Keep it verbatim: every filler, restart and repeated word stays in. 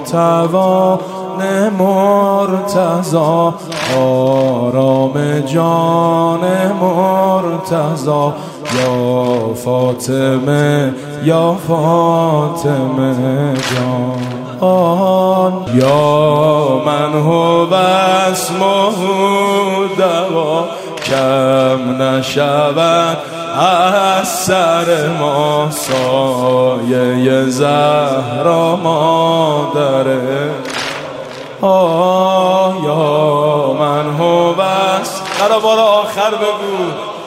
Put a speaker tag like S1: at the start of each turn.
S1: توان مرتضی، آرام جان مرتضی. یا فاطمه یا فاطمه جان، یا من هو اسمه دوا، کم نشود از سر ما سایه زهرا مادره. آه یا من هو بس. برا بار آخر بگو.